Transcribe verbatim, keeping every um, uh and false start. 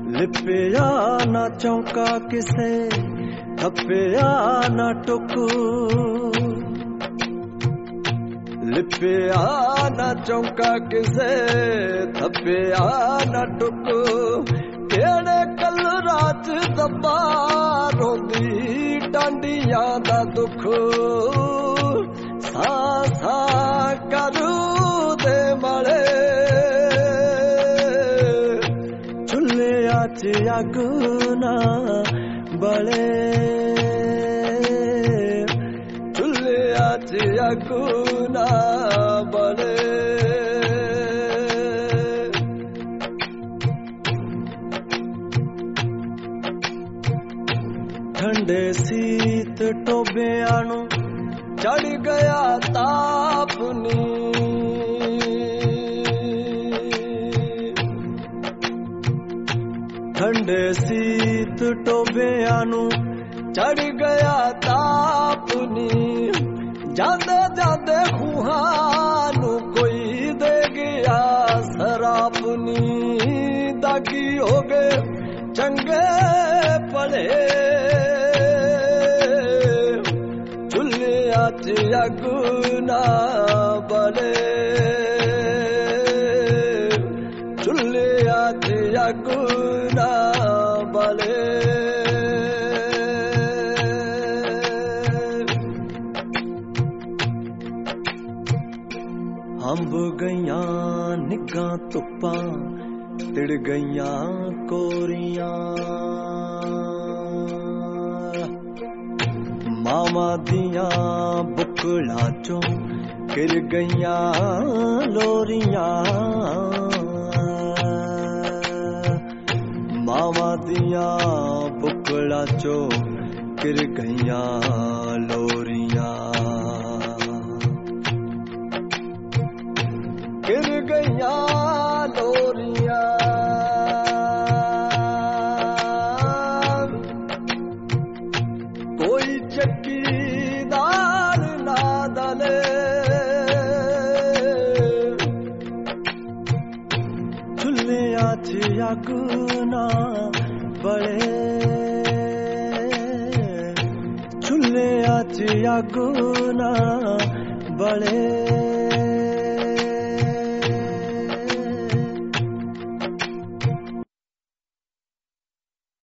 लिपिया ना चौंका किसे, थप्पिया ना टुकू। लिपिया ना चौंका किसे, थप्पिया ना टुकू। केड़े कल रात दबा रोंदी टांडियां दा दुख। सा सा करू दे मले चुल्लिया च अग ना बले। चुल्लिया च अग ना बले। ठंडे सीत टोबियां नू चढ़ गया ताप नी। ठंडे सीत टोबियां नू चढ़ गया ताप नी। जांदे जांदे खूहां नू कोई दे गया शराब नी। दागी हो गए चंगे पले चुल्लिया च अग ना बले। चुल्लिया च अग ना बले। हंब गईयां निगां धुप्पां, तिड़ गईयां कोरियां। मामा दियां बुकड़ा चों गिर गईयां लोरियां। मामा दियां बुकड़ा चों गिर गईयां लोरियां। गिर गईयां लोरियां। कोई चक्कीदार ना दले चुल्लिया च अग ना बले। चुल्लिया च अग ना बले।